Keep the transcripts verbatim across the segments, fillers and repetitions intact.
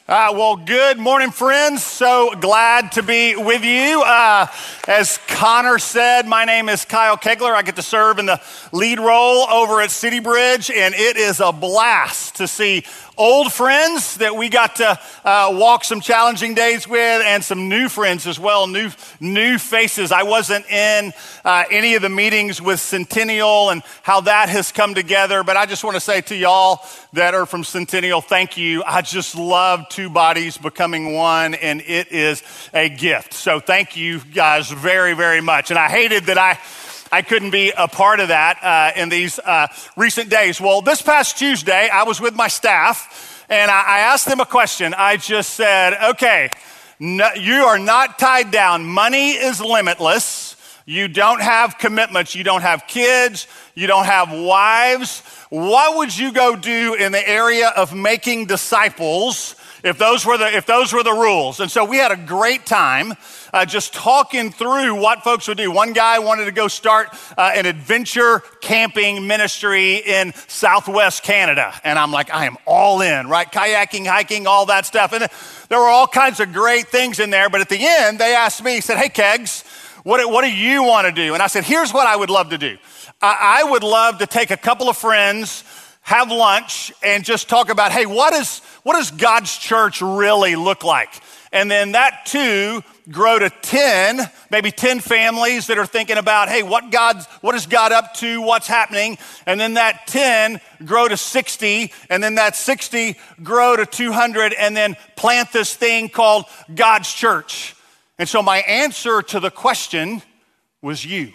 Uh, well, good morning, friends. So glad to be with you. Uh, as Connor said, my name is Kyle Kegler. I get to serve in the lead role over at City Bridge, and it is a blast to see old friends that we got to uh, walk some challenging days with, and some new friends as well, new new faces. I wasn't in uh, any of the meetings with Centennial and how that has come together, but I just want to say to y'all that are from Centennial, thank you. I just love two bodies becoming one, and it is a gift. So thank you guys very, very much. And I hated that I I couldn't be a part of that uh, in these uh, recent days. Well, this past Tuesday, I was with my staff, and I, I asked them a question. I just said, okay, no, you are not tied down. Money is limitless. You don't have commitments. You don't have kids. You don't have wives. What would you go do in the area of making disciples if those were the if those were the rules? And so we had a great time uh, just talking through what folks would do. One guy wanted to go start uh, an adventure camping ministry in Southwest Canada, and I'm like, I am all in, right? Kayaking, hiking, all that stuff, and there were all kinds of great things in there. But at the end, they asked me, he said, "Hey, Kegs, what what do you want to do?" And I said, "Here's what I would love to do. I, I would love to take a couple of friends, have lunch, and just talk about, hey, what is what does God's church really look like? And then that too grow to ten, maybe ten families that are thinking about, hey, what God's what is God up to? What's happening? And then that ten grow to sixty, and then that sixty grow to two hundred, and then plant this thing called God's church." And so my answer to the question was you.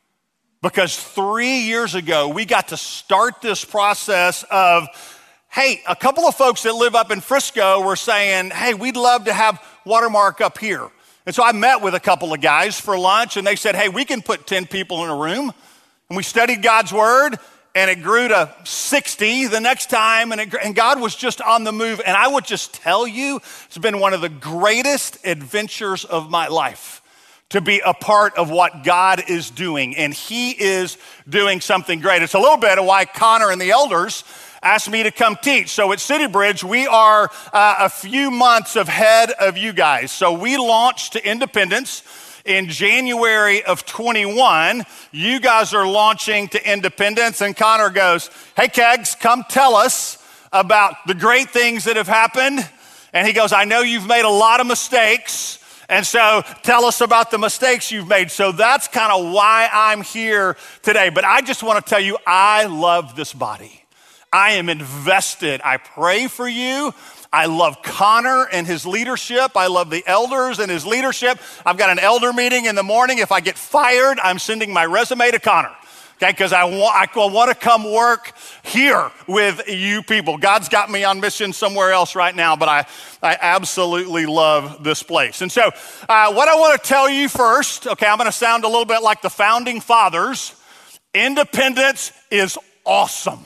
Because three years ago, we got to start this process of, hey, a couple of folks that live up in Frisco were saying, hey, we'd love to have Watermark up here. And so I met with a couple of guys for lunch, and they said, hey, we can put ten people in a room. And we studied God's word, and it grew to sixty the next time, and, it, and God was just on the move. And I would just tell you, it's been one of the greatest adventures of my life to be a part of what God is doing, and he is doing something great. It's a little bit of why Connor and the elders asked me to come teach. So at City Bridge, we are uh, a few months ahead of you guys. So we launched to Independence in January of twenty-one. You guys are launching to Independence, and Connor goes, hey, Kegs, come tell us about the great things that have happened. And he goes, I know you've made a lot of mistakes, and so tell us about the mistakes you've made. So that's kind of why I'm here today. But I just want to tell you, I love this body. I am invested. I pray for you. I love Connor and his leadership. I love the elders and his leadership. I've got an elder meeting in the morning. If I get fired, I'm sending my resume to Connor. Okay, because I want I want to come work here with you people. God's got me on mission somewhere else right now, but I, I absolutely love this place. And so uh, what I want to tell you first, okay, I'm going to sound a little bit like the founding fathers. Independence is awesome,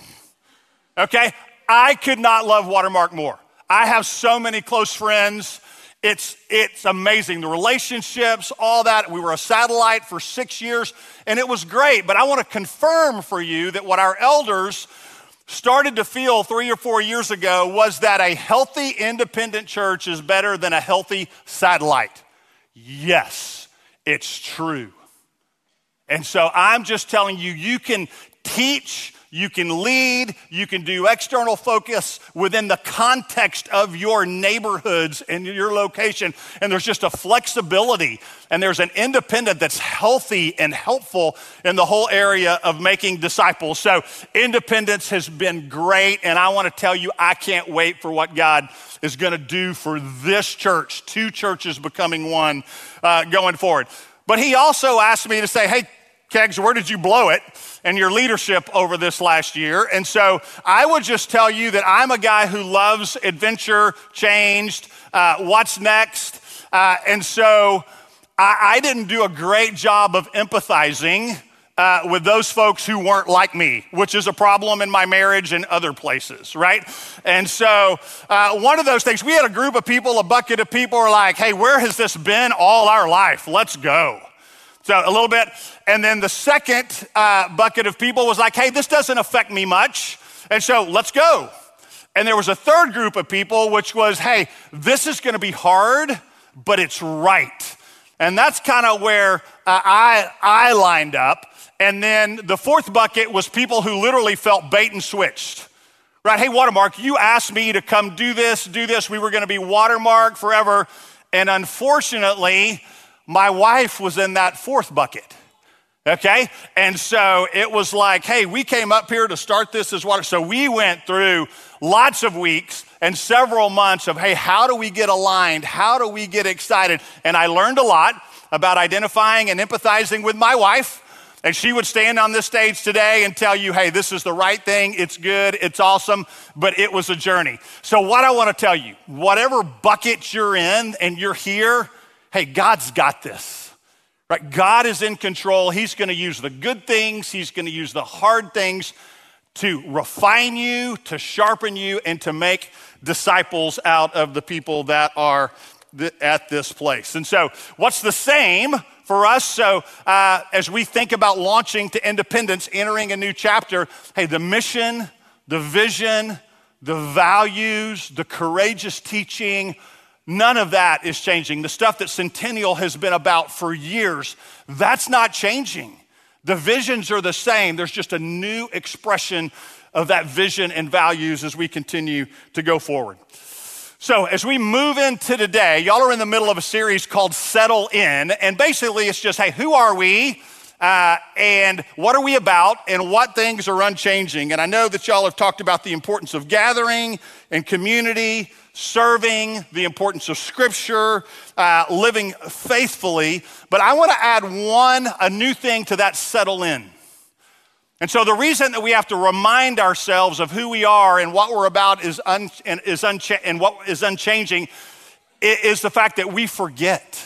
okay? I could not love Watermark more. I have so many close friends. It's it's amazing, the relationships, all that. We were a satellite for six years, and it was great. But I want to confirm for you that what our elders started to feel three or four years ago was that a healthy independent church is better than a healthy satellite. Yes, it's true. And so I'm just telling you, you can teach, you can lead, you can do external focus within the context of your neighborhoods and your location. And there's just a flexibility, and there's an independent that's healthy and helpful in the whole area of making disciples. So independence has been great, and I want to tell you, I can't wait for what God is going to do for this church, two churches becoming one uh, going forward. But he also asked me to say, hey, Kegs, where did you blow it in your leadership over this last year? And so I would just tell you that I'm a guy who loves adventure, changed, uh, what's next. Uh, and so I, I didn't do a great job of empathizing uh, with those folks who weren't like me, which is a problem in my marriage and other places, right? And so uh, one of those things, we had a group of people, a bucket of people were like, hey, where has this been all our life? Let's go. So a little bit. And then the second uh, bucket of people was like, hey, this doesn't affect me much. And so let's go. And there was a third group of people, which was, hey, this is gonna be hard, but it's right. And that's kind of where uh, I, I lined up. And then the fourth bucket was people who literally felt bait and switched. Right, hey, Watermark, you asked me to come do this, do this. We were gonna be Watermark forever. And unfortunately, my wife was in that fourth bucket. Okay, and so it was like, hey, we came up here to start this as water. So we went through lots of weeks and several months of, hey, how do we get aligned? How do we get excited? And I learned a lot about identifying and empathizing with my wife. And she would stand on this stage today and tell you, hey, this is the right thing. It's good. It's awesome. But it was a journey. So what I want to tell you, whatever bucket you're in and you're here, hey, God's got this. Right? God is in control. He's going to use the good things. He's going to use the hard things to refine you, to sharpen you, and to make disciples out of the people that are th- at this place. And so what's the same for us? So uh, as we think about launching to independence, entering a new chapter, hey, the mission, the vision, the values, the courageous teaching, none of that is changing. The stuff that Centennial has been about for years, that's not changing. The visions are the same. There's just a new expression of that vision and values as we continue to go forward. So as we move into today, y'all are in the middle of a series called Settle In. And basically it's just, hey, who are we? Uh, and what are we about? And what things are unchanging? And I know that y'all have talked about the importance of gathering and community, serving, the importance of scripture, uh, living faithfully. But I want to add one, a new thing to that settle in. And so the reason that we have to remind ourselves of who we are and what we're about is, un, and, is uncha- and what is unchanging is, is the fact that we forget,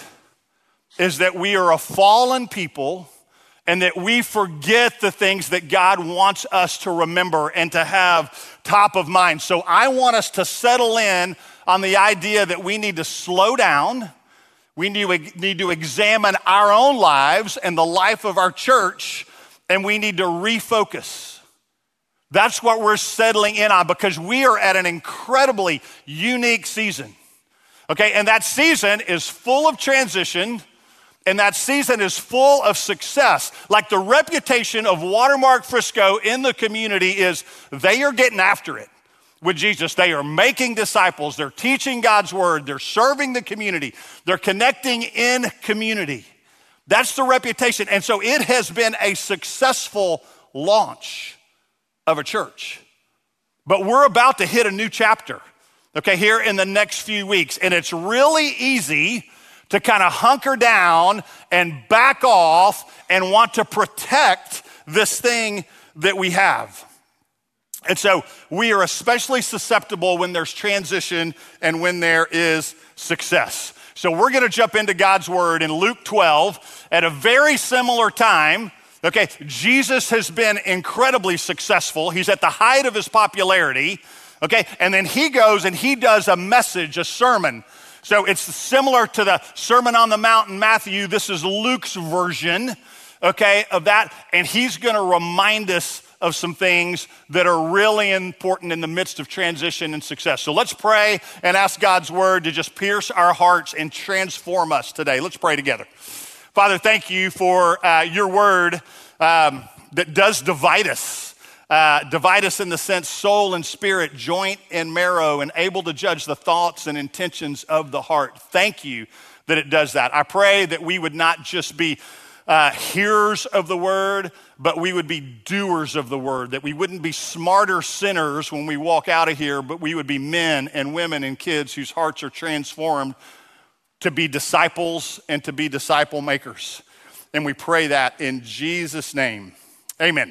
is that we are a fallen people and that we forget the things that God wants us to remember and to have top of mind. So I want us to settle in on the idea that we need to slow down. We need to examine our own lives and the life of our church, and we need to refocus. That's what we're settling in on, because we are at an incredibly unique season. Okay, and that season is full of transition. And that season is full of success. Like the reputation of Watermark Frisco in the community is they are getting after it with Jesus. They are making disciples. They're teaching God's word. They're serving the community. They're connecting in community. That's the reputation. And so it has been a successful launch of a church. But we're about to hit a new chapter, okay, here in the next few weeks. And it's really easy to kind of hunker down and back off and want to protect this thing that we have. And so we are especially susceptible when there's transition and when there is success. So we're gonna jump into God's word in Luke twelve at a very similar time. Okay, Jesus has been incredibly successful. He's at the height of his popularity, okay? And then he goes and he does a message, a sermon. So it's similar to the Sermon on the Mount in Matthew. This is Luke's version, okay, of that. And he's gonna remind us of some things that are really important in the midst of transition and success. So let's pray and ask God's word to just pierce our hearts and transform us today. Let's pray together. Father, thank you for uh, your word um, that does divide us. Uh, divide us in the sense soul and spirit, joint and marrow, and able to judge the thoughts and intentions of the heart. Thank you that it does that. I pray that we would not just be uh, hearers of the word, but we would be doers of the word, that we wouldn't be smarter sinners when we walk out of here, but we would be men and women and kids whose hearts are transformed to be disciples and to be disciple makers. And we pray that in Jesus' name, amen.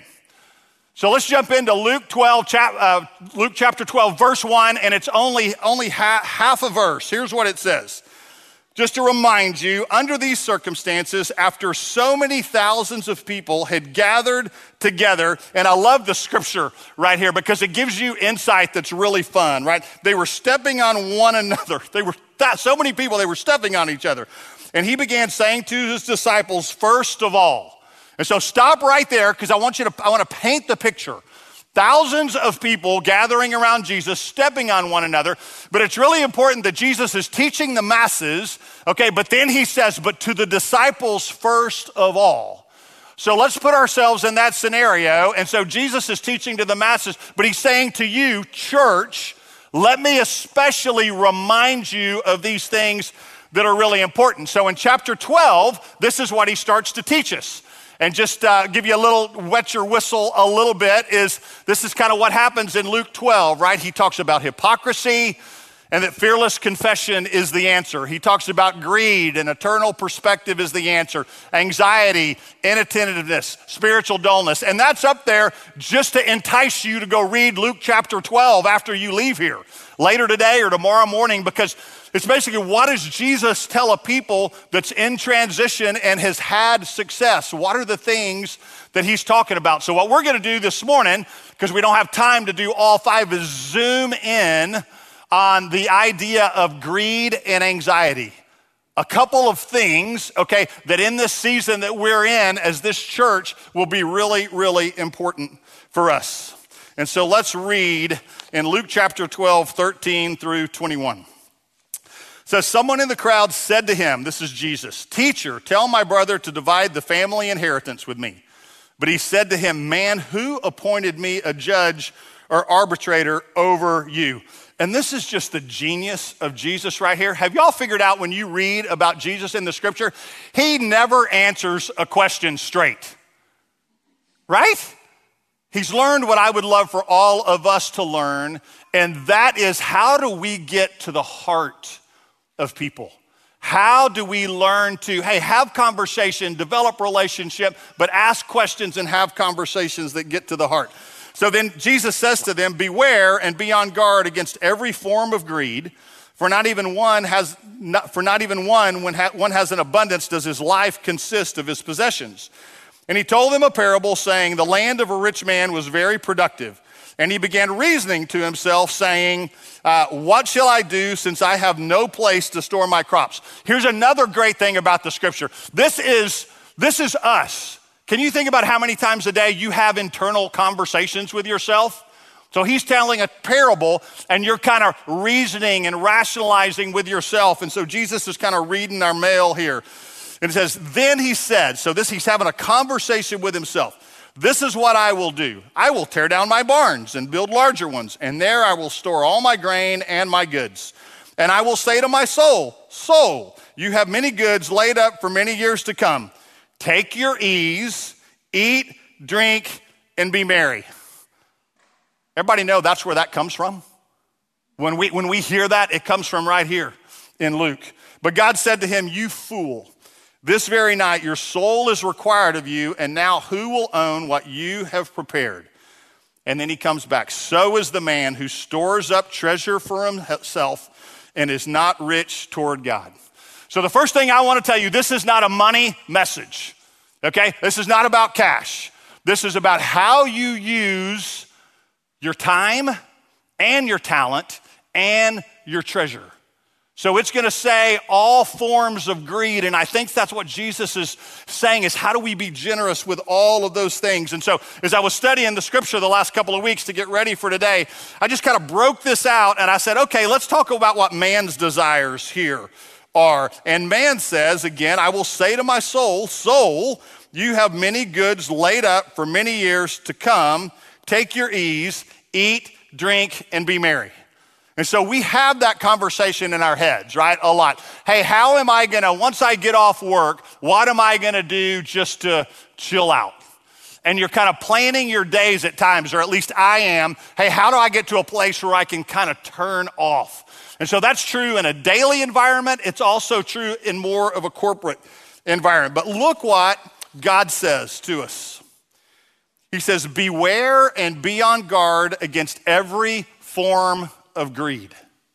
So let's jump into Luke twelve, uh, Luke chapter twelve, verse one, and it's only, only ha- half a verse. Here's what it says. Just to remind you, under these circumstances, after so many thousands of people had gathered together, and I love the scripture right here because it gives you insight that's really fun, right? They were stepping on one another. They were th- so many people, they were stepping on each other. And he began saying to his disciples, first of all. And so stop right there because I want you to, I want to paint the picture. Thousands of people gathering around Jesus, stepping on one another. But it's really important that Jesus is teaching the masses, okay? But then he says, but to the disciples first of all. So let's put ourselves in that scenario. And so Jesus is teaching to the masses, but he's saying to you, church, let me especially remind you of these things that are really important. So in chapter twelve, this is what he starts to teach us. And just uh, give you a little, wet your whistle a little bit, is this is kind of what happens in Luke twelve, right? He talks about hypocrisy and that fearless confession is the answer. He talks about greed and eternal perspective is the answer. Anxiety, inattentiveness, spiritual dullness. And that's up there just to entice you to go read Luke chapter twelve after you leave here later today or tomorrow morning, because it's basically, what does Jesus tell a people that's in transition and has had success? What are the things that he's talking about? So what we're gonna do this morning, because we don't have time to do all five, is zoom in on the idea of greed and anxiety. A couple of things, okay, that in this season that we're in as this church will be really, really important for us. And so let's read in Luke chapter twelve, thirteen through twenty-one. So someone in the crowd said to him, this is Jesus, "Teacher, tell my brother to divide the family inheritance with me." But he said to him, "Man, who appointed me a judge or arbitrator over you?" And this is just the genius of Jesus right here. Have y'all figured out when you read about Jesus in the scripture, he never answers a question straight, right? He's learned what I would love for all of us to learn, and that is, how do we get to the heart of people? How do we learn to, hey, have conversation, develop relationship, but ask questions and have conversations that get to the heart? So then Jesus says to them, "Beware and be on guard against every form of greed, for not even one has, not, for not even one, when ha, one has an abundance, does his life consist of his possessions." And he told them a parable, saying, "The land of a rich man was very productive. And he began reasoning to himself, saying, uh, what shall I do since I have no place to store my crops?" Here's another great thing about the scripture. This is, this is us. Can you think about how many times a day you have internal conversations with yourself? So he's telling a parable and you're kind of reasoning and rationalizing with yourself. And so Jesus is kind of reading our mail here. And it says, then he said, so this, he's having a conversation with himself. "This is what I will do. I will tear down my barns and build larger ones, and there I will store all my grain and my goods. And I will say to my soul, soul, you have many goods laid up for many years to come. Take your ease, eat, drink, and be merry." Everybody know that's where that comes from? When we, when we hear that, it comes from right here in Luke. "But God said to him, you fool, this very night your soul is required of you, and now who will own what you have prepared?" And then he comes back. "So is the man who stores up treasure for himself and is not rich toward God." So the first thing I want to tell you, this is not a money message, okay? This is not about cash. This is about how you use your time and your talent and your treasure. So it's gonna say all forms of greed, and I think that's what Jesus is saying, is how do we be generous with all of those things? And so as I was studying the scripture the last couple of weeks to get ready for today, I just kind of broke this out and I said, okay, let's talk about what man's desires here are. And man says, again, "I will say to my soul, soul, you have many goods laid up for many years to come. Take your ease, eat, drink, and be merry." And so we have that conversation in our heads, right? A lot. Hey, how am I gonna, once I get off work, what am I gonna do just to chill out? And you're kind of planning your days at times, or at least I am. Hey, how do I get to a place where I can kind of turn off? And so that's true in a daily environment. It's also true in more of a corporate environment. But look what God says to us. He says, "Beware and be on guard against every form of greed,"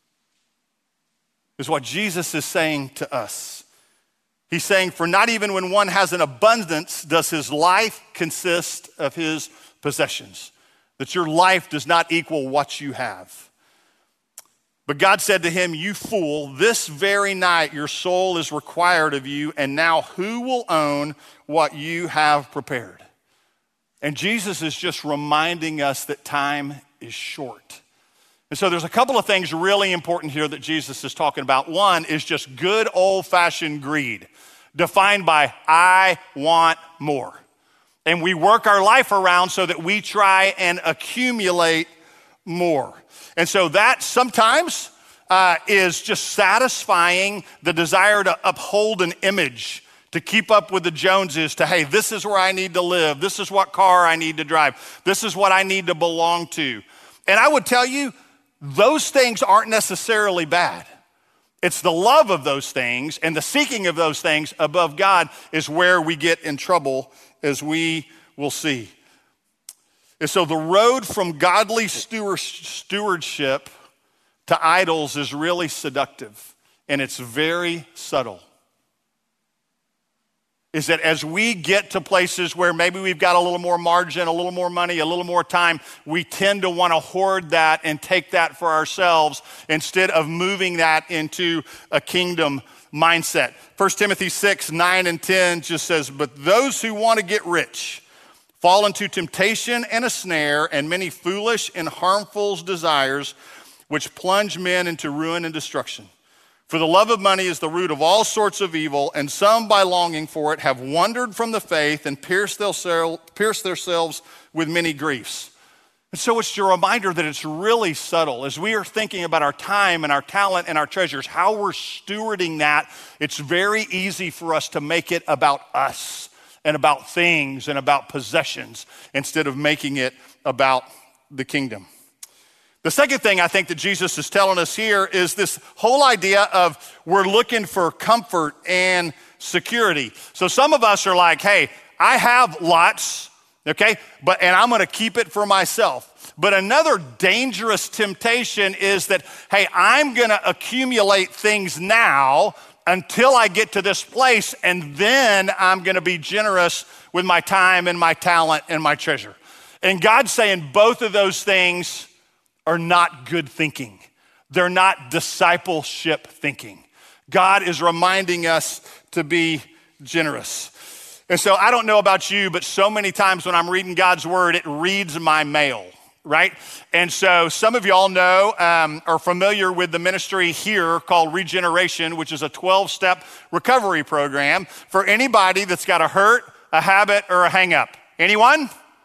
is what Jesus is saying to us. He's saying, for not even when one has an abundance does his life consist of his possessions. That your life does not equal what you have. "But God said to him, you fool, this very night your soul is required of you, and now who will own what you have prepared?" And Jesus is just reminding us that time is short. And so there's a couple of things really important here that Jesus is talking about. One is just good old-fashioned greed, defined by I want more. And we work our life around so that we try and accumulate more. And so that sometimes uh, is just satisfying the desire to uphold an image, to keep up with the Joneses, to, hey, this is where I need to live. This is what car I need to drive. This is what I need to belong to. And I would tell you, those things aren't necessarily bad. It's the love of those things and the seeking of those things above God is where we get in trouble, as we will see. And so the road from godly stewardship to idols is really seductive, and it's very subtle. Is that as we get to places where maybe we've got a little more margin, a little more money, a little more time, we tend to want to hoard that and take that for ourselves instead of moving that into a kingdom mindset. First Timothy six, nine and ten just says, but those who want to get rich fall into temptation and a snare and many foolish and harmful desires which plunge men into ruin and destruction. For the love of money is the root of all sorts of evil, and some by longing for it have wandered from the faith and pierced themselves with many griefs. And so it's a reminder that it's really subtle. As we are thinking about our time and our talent and our treasures, how we're stewarding that, it's very easy for us to make it about us and about things and about possessions instead of making it about the kingdom. The second thing I think that Jesus is telling us here is this whole idea of we're looking for comfort and security. So some of us are like, hey, I have lots, okay, but and I'm gonna keep it for myself. But another dangerous temptation is that, hey, I'm gonna accumulate things now until I get to this place, and then I'm gonna be generous with my time and my talent and my treasure. And God's saying both of those things are not good thinking. They're not discipleship thinking. God is reminding us to be generous. And so I don't know about you, but so many times when I'm reading God's word, it reads my mail, right? And so some of y'all know, um, are familiar with the ministry here called Regeneration, which is a twelve-step recovery program for anybody that's got a hurt, a habit, or a hang-up. Anyone?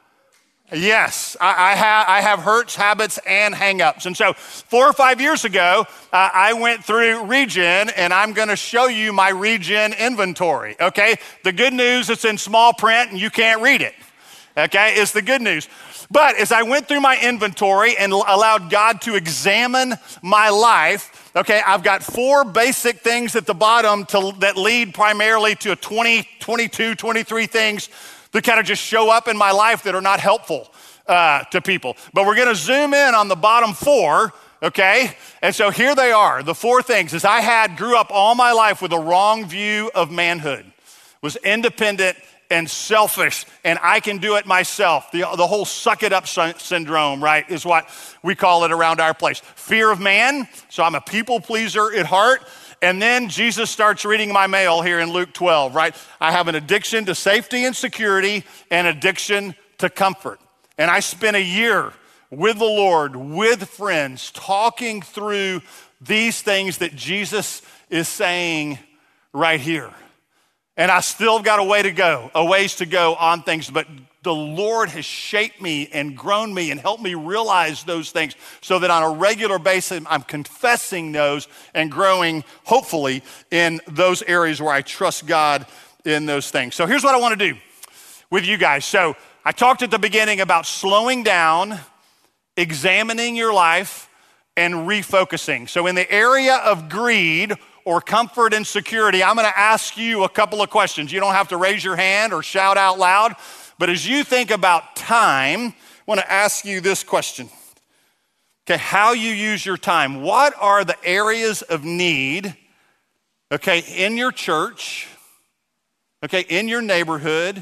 Yes, I, I, have, I have hurts, habits, and hang-ups. And so four or five years ago, uh, I went through Regen, and I'm going to show you my Regen inventory, okay? The good news, it's in small print, and you can't read it, okay? It's the good news. But as I went through my inventory and allowed God to examine my life, okay, I've got four basic things at the bottom to, that lead primarily to a twenty, twenty-two, twenty-three things that kind of just show up in my life that are not helpful uh, to people. But we're gonna zoom in on the bottom four, okay? And so here they are, the four things. Is I had, grew up all my life with a wrong view of manhood, was independent and selfish, and I can do it myself. The, the whole suck it up sy- syndrome, right, is what we call it around our place. Fear of man, so I'm a people pleaser at heart. And then Jesus starts reading my mail here in Luke twelve, right? I have an addiction to safety and security and addiction to comfort. And I spent a year with the Lord, with friends, talking through these things that Jesus is saying right here. And I still got a way to go, a ways to go on things, but the Lord has shaped me and grown me and helped me realize those things so that on a regular basis, I'm confessing those and growing, hopefully, in those areas where I trust God in those things. So here's what I want to do with you guys. So I talked at the beginning about slowing down, examining your life, and refocusing. So in the area of greed or comfort and security, I'm gonna ask you a couple of questions. You don't have to raise your hand or shout out loud, but as you think about time, I wanna ask you this question. Okay, how you use your time. What are the areas of need, okay, in your church, okay, in your neighborhood,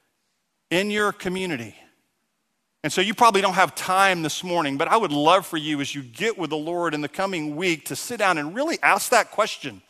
in your community? And so you probably don't have time this morning, but I would love for you as you get with the Lord in the coming week to sit down and really ask that question.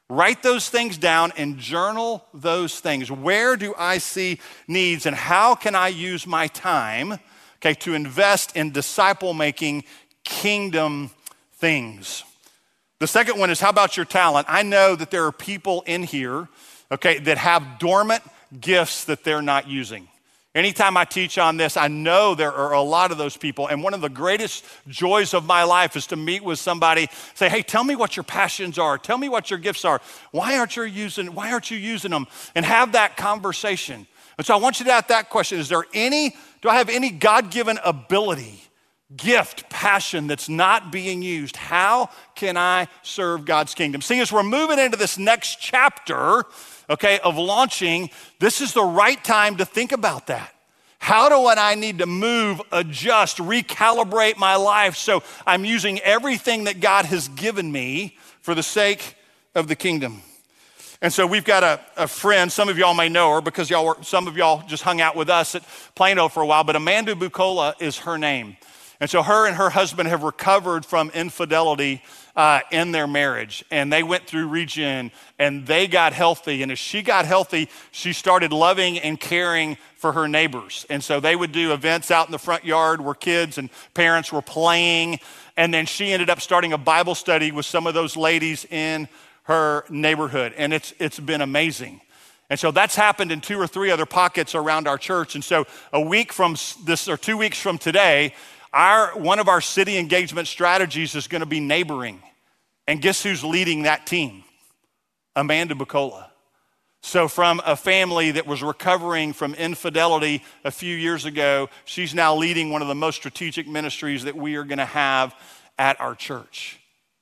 Write those things down and journal those things. Where do I see needs and how can I use my time, okay, to invest in disciple-making kingdom things? The second one is, how about your talent? I know that there are people in here, okay, that have dormant gifts that they're not using. Anytime I teach on this, I know there are a lot of those people. And one of the greatest joys of my life is to meet with somebody, say, hey, tell me what your passions are. Tell me what your gifts are. Why aren't you using, why aren't you using them? And have that conversation. And so I want you to ask that question. Is there any, do I have any God-given ability, gift, passion that's not being used? How can I serve God's kingdom? See, as we're moving into this next chapter, okay, of launching, this is the right time to think about that. How do I need to move, adjust, recalibrate my life so I'm using everything that God has given me for the sake of the kingdom? And so we've got a, a friend, some of y'all may know her because y'all were, some of y'all just hung out with us at Plano for a while, but Amanda Bucola is her name. And so her and her husband have recovered from infidelity uh, in their marriage. And they went through regen and they got healthy. And as she got healthy, she started loving and caring for her neighbors. And so they would do events out in the front yard where kids and parents were playing. And then she ended up starting a Bible study with some of those ladies in her neighborhood. And it's it's been amazing. And so that's happened in two or three other pockets around our church. And so a week from this, or two weeks from today, Our, one of our city engagement strategies is going to be neighboring. And guess who's leading that team? Amanda Bucola. So from a family that was recovering from infidelity a few years ago, she's now leading one of the most strategic ministries that we are going to have at our church.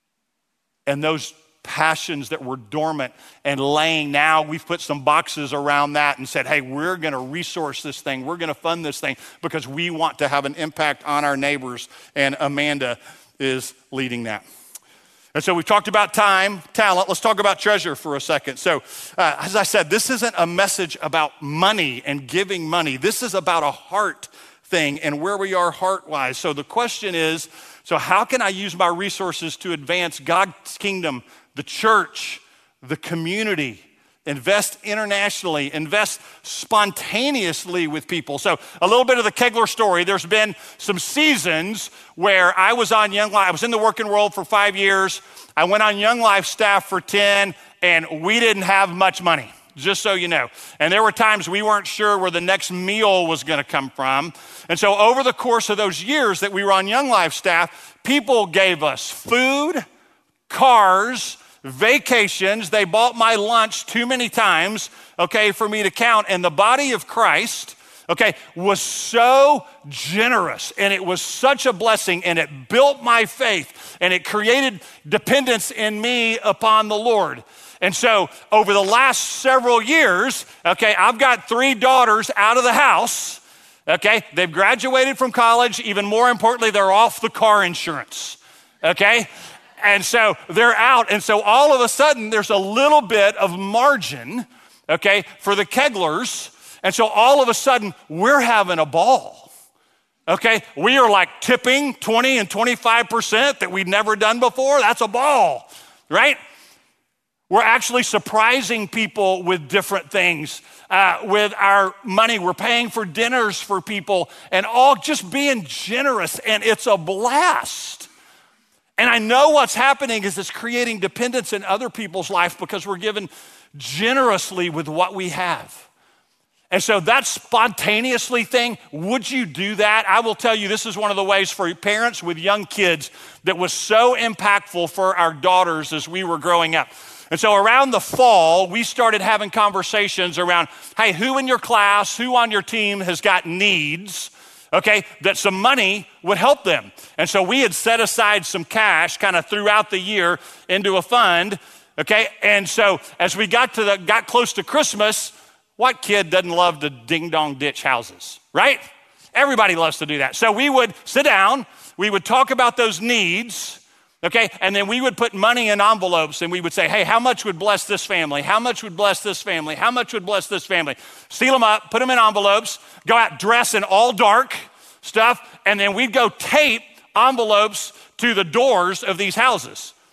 And those passions that were dormant and laying, now we've put some boxes around that and said, hey, we're going to resource this thing. We're going to fund this thing because we want to have an impact on our neighbors. And Amanda is leading that. And so we've talked about time, talent. Let's talk about treasure for a second. So uh, as I said, this isn't a message about money and giving money. This is about a heart thing and where we are heart-wise. So the question is, so how can I use my resources to advance God's kingdom, the church, the community, invest internationally, invest spontaneously with people? So a little bit of the Kegler story. There's been some seasons where I was on Young Life. I was in the working world for five years. I went on Young Life staff for ten, and we didn't have much money, just so you know. And there were times we weren't sure where the next meal was going to come from. And so over the course of those years that we were on Young Life staff, people gave us food, cars, vacations. They bought my lunch too many times, okay, for me to count. And the body of Christ, okay, was so generous and it was such a blessing and it built my faith and it created dependence in me upon the Lord. And so over the last several years, okay, I've got three daughters out of the house, okay? They've graduated from college. Even more importantly, they're off the car insurance, okay? And so they're out. And so all of a sudden, there's a little bit of margin, okay, for the Keglers. And so all of a sudden, we're having a ball, okay? We are like tipping twenty and twenty-five percent that we've never done before. That's a ball, right? We're actually surprising people with different things. Uh, with our money, we're paying for dinners for people and all, just being generous. And it's a blast. And I know what's happening is it's creating dependence in other people's life because we're given generously with what we have. And so that spontaneously thing, would you do that? I will tell you, this is one of the ways for parents with young kids that was so impactful for our daughters as we were growing up. And so around the fall, we started having conversations around, hey, who in your class, who on your team has got needs, okay, that some money would help them. And so we had set aside some cash kind of throughout the year into a fund, okay? And so as we got to the got close to Christmas, what kid doesn't love to ding-dong ditch houses, right? Everybody loves to do that. So we would sit down, we would talk about those needs, okay? And then we would put money in envelopes and we would say, hey, how much would bless this family? How much would bless this family? How much would bless this family? Seal them up, put them in envelopes, go out, dress in all dark stuff, and then we'd go tape envelopes to the doors of these houses.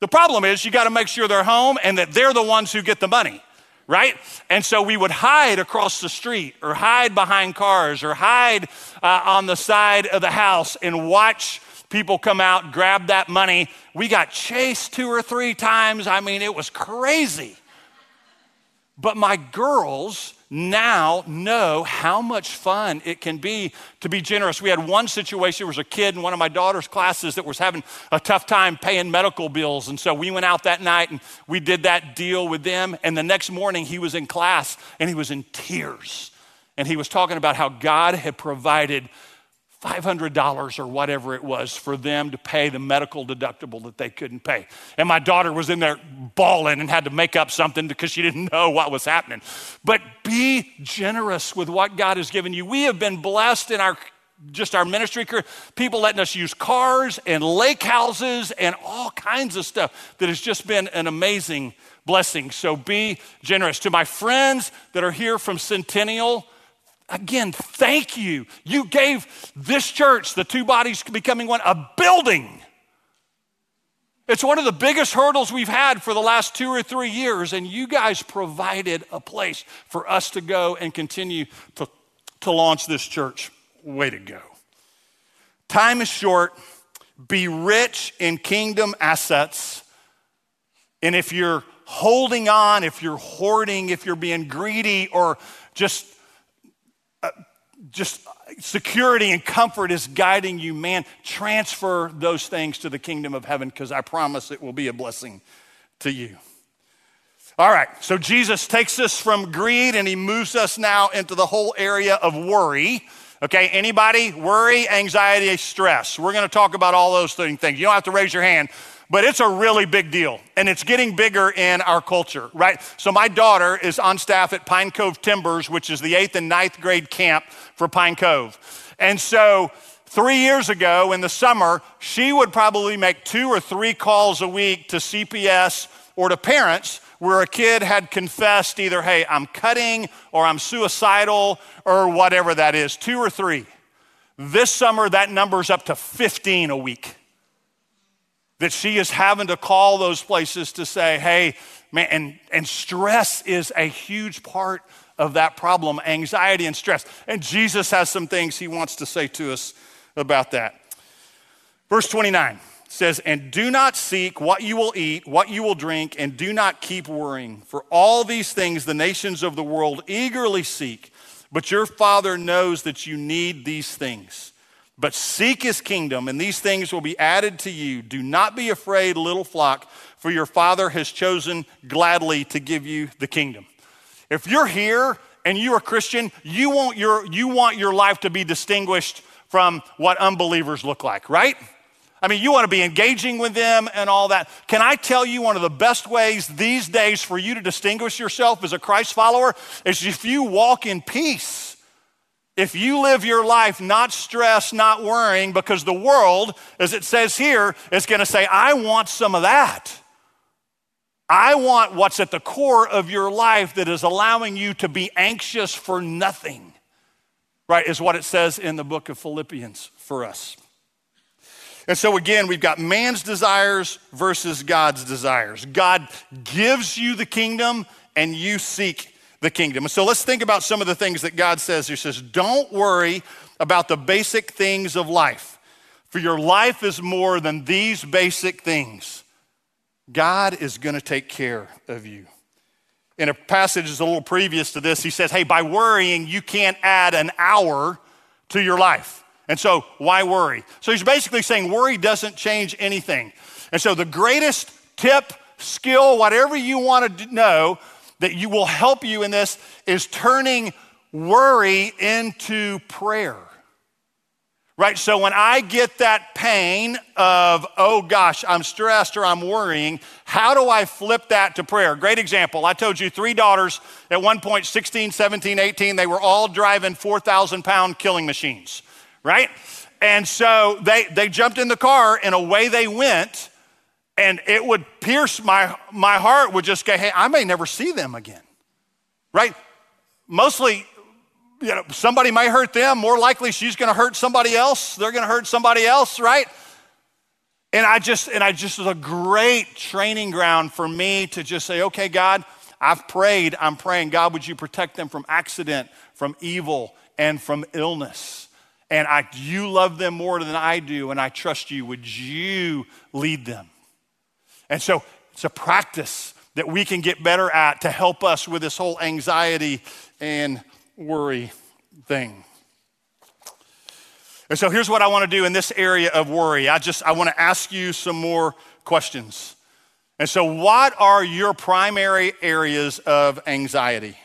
The problem is you got to make sure they're home and that they're the ones who get the money, right? And so we would hide across the street or hide behind cars or hide uh, on the side of the house and watch people come out, grab that money. We got chased two or three times. I mean, it was crazy. But my girls now know how much fun it can be to be generous. We had one situation, there was a kid in one of my daughter's classes that was having a tough time paying medical bills. And so we went out that night and we did that deal with them. And the next morning he was in class and he was in tears. And he was talking about how God had provided five hundred dollars or whatever it was for them to pay the medical deductible that they couldn't pay. And my daughter was in there bawling and had to make up something because she didn't know what was happening. But be generous with what God has given you. We have been blessed in our just our ministry career, people letting us use cars and lake houses and all kinds of stuff that has just been an amazing blessing. So be generous. To my friends that are here from Centennial, again, thank you. You gave this church, the Two Bodies Becoming One, a building. It's one of the biggest hurdles we've had for the last two or three years, and you guys provided a place for us to go and continue to, to launch this church. Way to go. Time is short. Be rich in kingdom assets. And if you're holding on, if you're hoarding, if you're being greedy or just Just security and comfort is guiding you, man, transfer those things to the kingdom of heaven because I promise it will be a blessing to you. All right, so Jesus takes us from greed and he moves us now into the whole area of worry. Okay, anybody? Worry, anxiety, stress. We're going to talk about all those things. You don't have to raise your hand, but it's a really big deal, and it's getting bigger in our culture, right? So my daughter is on staff at Pine Cove Timbers, which is the eighth and ninth grade camp for Pine Cove. And so three years ago in the summer, she would probably make two or three calls a week to C P S or to parents where a kid had confessed either, hey, I'm cutting or I'm suicidal or whatever that is, two or three. This summer, that number's up to fifteen a week. That she is having to call those places to say, hey, man, and, and stress is a huge part of that problem, anxiety and stress. And Jesus has some things he wants to say to us about that. Verse twenty-nine says, and do not seek what you will eat, what you will drink, and do not keep worrying. For all these things the nations of the world eagerly seek, but your Father knows that you need these things. But seek his kingdom, and these things will be added to you. Do not be afraid, little flock, for your Father has chosen gladly to give you the kingdom. If you're here and you're a Christian, you want your, you want your life to be distinguished from what unbelievers look like, right? I mean, you want to be engaging with them and all that. Can I tell you one of the best ways these days for you to distinguish yourself as a Christ follower is if you walk in peace. If you live your life not stressed, not worrying, because the world, as it says here, is going to say, I want some of that. I want what's at the core of your life that is allowing you to be anxious for nothing, right, is what it says in the book of Philippians for us. And so again, we've got man's desires versus God's desires. God gives you the kingdom and you seek the kingdom. And so let's think about some of the things that God says. He says, don't worry about the basic things of life, for your life is more than these basic things. God is going to take care of you. In a passage that's a little previous to this, he says, hey, by worrying, you can't add an hour to your life. And so why worry? So he's basically saying worry doesn't change anything. And so the greatest tip, skill, whatever you want to know that you will help you in this is turning worry into prayer, right? So when I get that pain of, oh gosh, I'm stressed or I'm worrying, how do I flip that to prayer? Great example. I told you three daughters at one point, sixteen, seventeen, eighteen, they were all driving four thousand pound killing machines, right? And so they, they jumped in the car and away they went. And it would pierce my, my heart would just go, hey, I may never see them again, right? Mostly, you know, somebody may hurt them. More likely she's going to hurt somebody else. They're going to hurt somebody else, right? And I just, and I just was a great training ground for me to just say, okay, God, I've prayed, I'm praying, God, would you protect them from accident, from evil, and from illness? And I, you love them more than I do, and I trust you. Would you lead them? And so it's a practice that we can get better at to help us with this whole anxiety and worry thing. And so here's what I want to do in this area of worry. I just, I want to ask you some more questions. And so what are your primary areas of anxiety?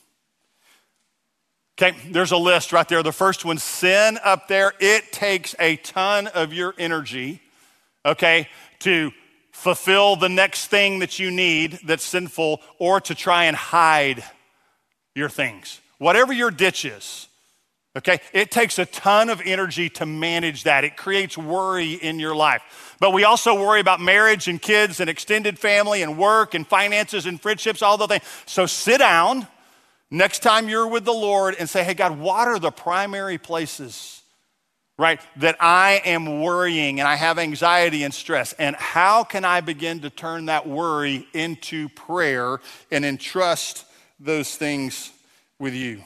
Okay, there's a list right there. The first one, sin up there. It takes a ton of your energy, okay, to fulfill the next thing that you need that's sinful, or to try and hide your things. Whatever your ditch is, okay, it takes a ton of energy to manage that. It creates worry in your life. But we also worry about marriage and kids and extended family and work and finances and friendships, all the things. So sit down next time you're with the Lord and say, hey, God, what are the primary places, right, that I am worrying and I have anxiety and stress? And how can I begin to turn that worry into prayer and entrust those things with you?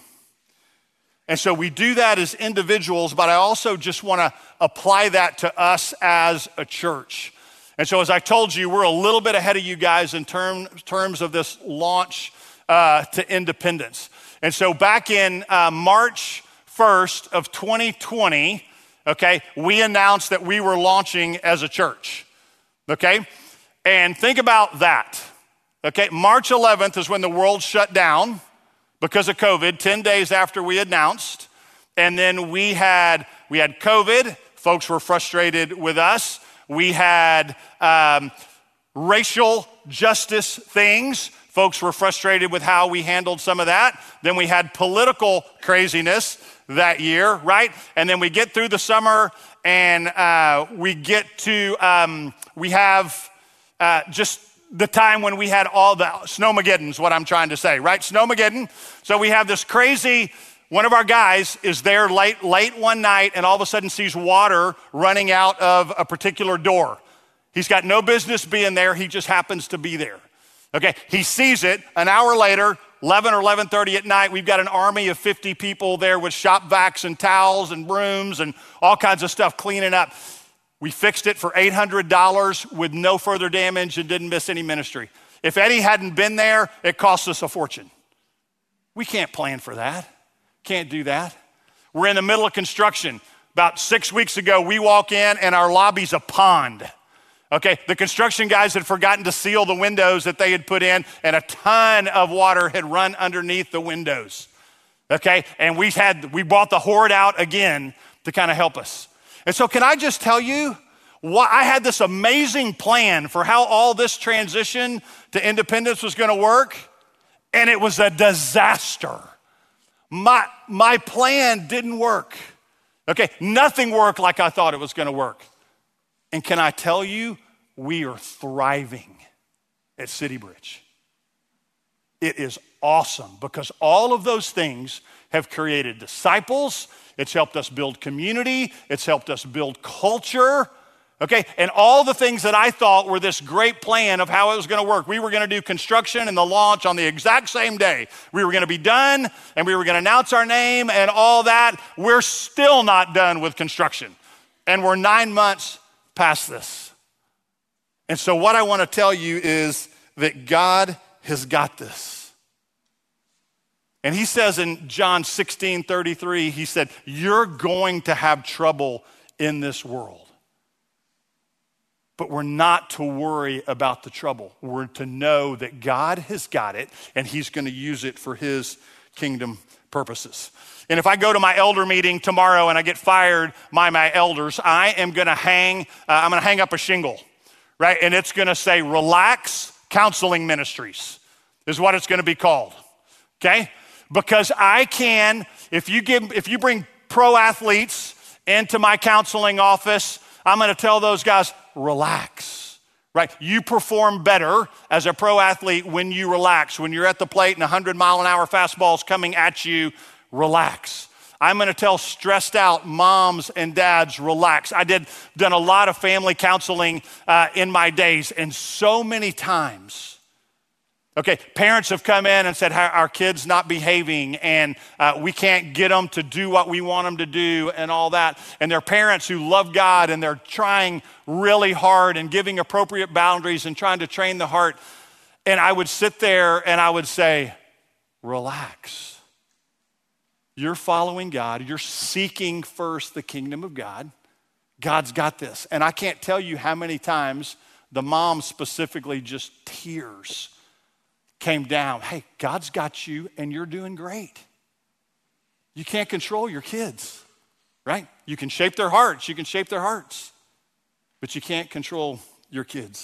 And so we do that as individuals, but I also just want to apply that to us as a church. And so as I told you, we're a little bit ahead of you guys in term, terms of this launch uh, to independence. And so back in uh, March first of twenty twenty, okay, we announced that we were launching as a church, okay? And think about that, okay? March eleventh is when the world shut down because of COVID, ten days after we announced. And then we had we had COVID. Folks were frustrated with us. We had um, racial justice things. Folks were frustrated with how we handled some of that. Then we had political craziness that year, right? And then we get through the summer and uh, we get to, um, we have uh, just the time when we had all the Snowmageddon's what I'm trying to say, right? Snowmageddon. So we have this crazy, one of our guys is there late, late one night and all of a sudden sees water running out of a particular door. He's got no business being there. He just happens to be there. Okay, he sees it. An hour later, eleven or eleven thirty at night, we've got an army of fifty people there with shop vacs and towels and brooms and all kinds of stuff cleaning up. We fixed it for eight hundred dollars with no further damage and didn't miss any ministry. If Eddie hadn't been there, it cost us a fortune. We can't plan for that. Can't do that. We're in the middle of construction. About six weeks ago, we walk in and our lobby's a pond. Okay, the construction guys had forgotten to seal the windows that they had put in, and a ton of water had run underneath the windows. Okay, and we had we brought the horde out again to kind of help us. And so can I just tell you, what, I had this amazing plan for how all this transition to independence was gonna work, and it was a disaster. My, my plan didn't work. Okay, nothing worked like I thought it was gonna work. And can I tell you, we are thriving at City Bridge. It is awesome because all of those things have created disciples. It's helped us build community. It's helped us build culture. Okay, and all the things that I thought were this great plan of how it was gonna work. We were gonna do construction and the launch on the exact same day. We were gonna be done and we were gonna announce our name and all that. We're still not done with construction. And we're nine months past this. And so what I wanna tell you is that God has got this. And he says in John sixteen thirty-three, he said, you're going to have trouble in this world. But we're not to worry about the trouble. We're to know that God has got it and he's gonna use it for his kingdom purposes. And if I go to my elder meeting tomorrow and I get fired by my elders, I am gonna hang, uh, I'm gonna hang up a shingle, right? And it's gonna say, Relax Counseling Ministries is what it's gonna be called, okay? Because I can, if you give, if you bring pro athletes into my counseling office, I'm gonna tell those guys, relax, right? You perform better as a pro athlete when you relax. When you're at the plate and a hundred mile an hour fastball's coming at you, relax. I'm gonna tell stressed out moms and dads, relax. I did done a lot of family counseling uh, in my days, and so many times, okay, parents have come in and said, our kid's not behaving and uh, we can't get them to do what we want them to do and all that. And they're parents who love God and they're trying really hard and giving appropriate boundaries and trying to train the heart. And I would sit there and I would say, relax. You're following God. You're seeking first the kingdom of God. God's got this. And I can't tell you how many times the mom specifically just tears came down. Hey, God's got you and you're doing great. You can't control your kids, right? You can shape their hearts. You can shape their hearts, but you can't control your kids.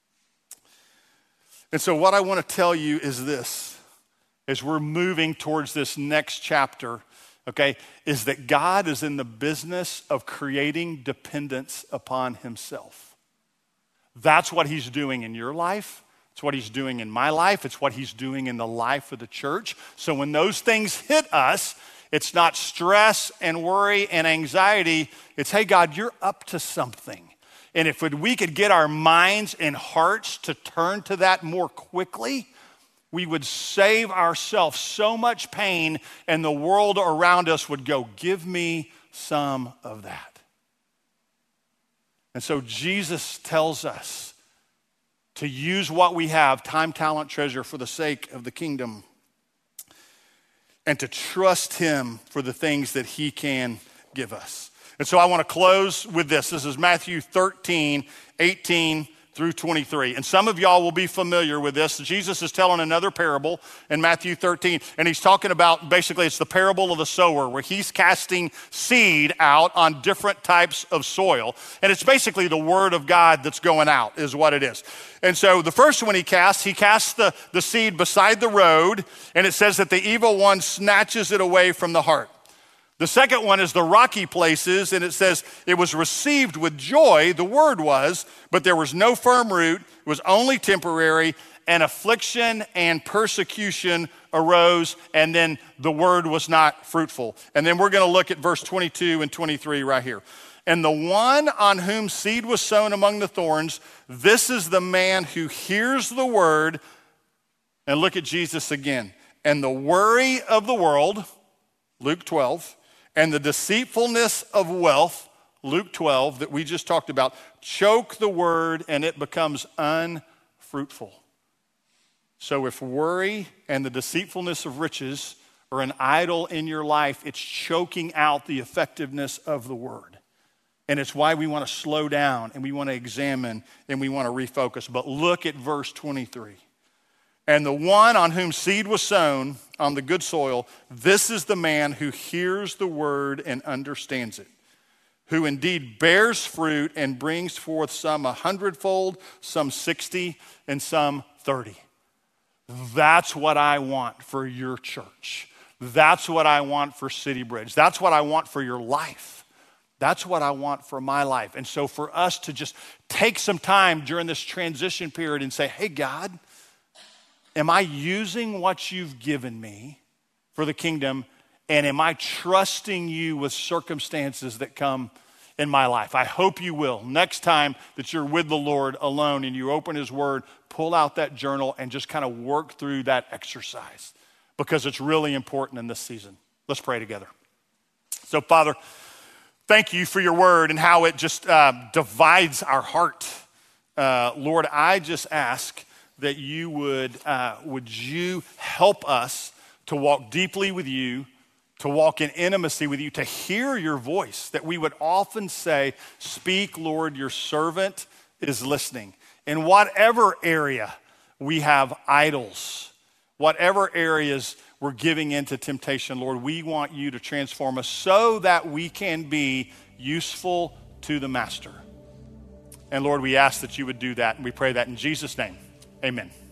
And so what I want to tell you is this, as we're moving towards this next chapter, okay, is that God is in the business of creating dependence upon himself. That's what he's doing in your life. It's what he's doing in my life. It's what he's doing in the life of the church. So when those things hit us, it's not stress and worry and anxiety. It's, hey, God, you're up to something. And if we could get our minds and hearts to turn to that more quickly, we would save ourselves so much pain, and the world around us would go, give me some of that. And so Jesus tells us to use what we have, time, talent, treasure, for the sake of the kingdom, and to trust him for the things that he can give us. And so I want to close with this. This is Matthew thirteen, eighteen through twenty-three. And some of y'all will be familiar with this. Jesus is telling another parable in Matthew thirteen, and he's talking about, basically it's the parable of the sower, where he's casting seed out on different types of soil. And it's basically the word of God that's going out is what it is. And so the first one he casts, he casts the, the seed beside the road, and it says that the evil one snatches it away from the heart. The second one is the rocky places, and it says it was received with joy, the word was, but there was no firm root, it was only temporary, and affliction and persecution arose, and then the word was not fruitful. And then we're gonna look at verse twenty-two and twenty-three right here. And the one on whom seed was sown among the thorns, this is the man who hears the word, and look at Jesus again, and the worry of the world, Luke twelve, and the deceitfulness of wealth, Luke twelve, that we just talked about, choke the word and it becomes unfruitful. So if worry and the deceitfulness of riches are an idol in your life, it's choking out the effectiveness of the word. And it's why we want to slow down and we want to examine and we want to refocus. But look at verse twenty-three. And the one on whom seed was sown on the good soil, this is the man who hears the word and understands it, who indeed bears fruit and brings forth some a hundredfold, some sixty, and some thirty. That's what I want for your church. That's what I want for City Bridge. That's what I want for your life. That's what I want for my life. And so for us to just take some time during this transition period and say, hey, God, am I using what you've given me for the kingdom, and am I trusting you with circumstances that come in my life? I hope you will. Next time that you're with the Lord alone and you open his word, pull out that journal and just kind of work through that exercise, because it's really important in this season. Let's pray together. So, Father, thank you for your word and how it just uh, divides our heart. Uh, Lord, I just ask that you would, uh, would you help us to walk deeply with you, to walk in intimacy with you, to hear your voice, that we would often say, speak, Lord, your servant is listening. In whatever area we have idols, whatever areas we're giving into temptation, Lord, we want you to transform us so that we can be useful to the master. And Lord, we ask that you would do that, and we pray that in Jesus' name. Amen.